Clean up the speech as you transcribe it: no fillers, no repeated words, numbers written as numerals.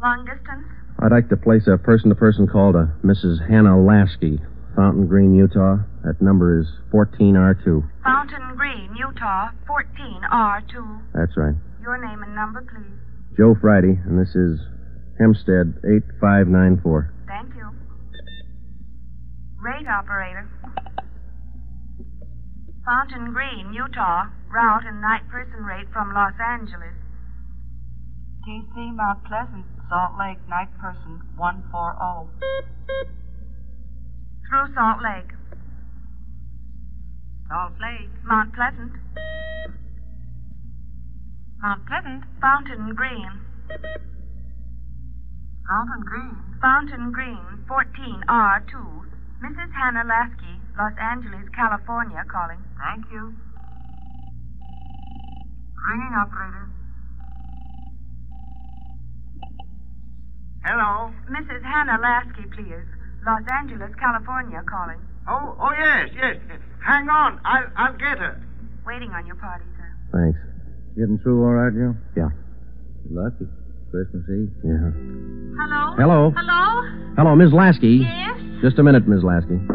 Long distance? I'd like to place a person-to-person call to Mrs. Hannah Lasky, Fountain Green, Utah. That number is 14R2. Fountain Green, Utah, 14R2. That's right. Your name and number, please. Joe Friday, and this is Hempstead 8594. Thank you. Rate operator. Fountain Green, Utah, route and night person rate from Los Angeles. TC Mount Pleasant, Salt Lake, night person 140. Through Salt Lake. Salt Lake. Mount Pleasant. Mount Pleasant. Fountain Green. Fountain Green. Fountain Green, 14R2. Mrs. Hannah Lasky, Los Angeles, California, calling. Thank you. Ringing operator. Hello. Mrs. Hannah Lasky, please. Los Angeles, California, calling. Oh, yes. Hang on. I'll get her. Waiting on your party, sir. Thanks. Getting through all right, Joe? Yeah. Lucky. Christmas Eve. Yeah. Hello? Hello? Hello? Hello, Ms. Lasky. Yes? Just a minute, Ms. Lasky.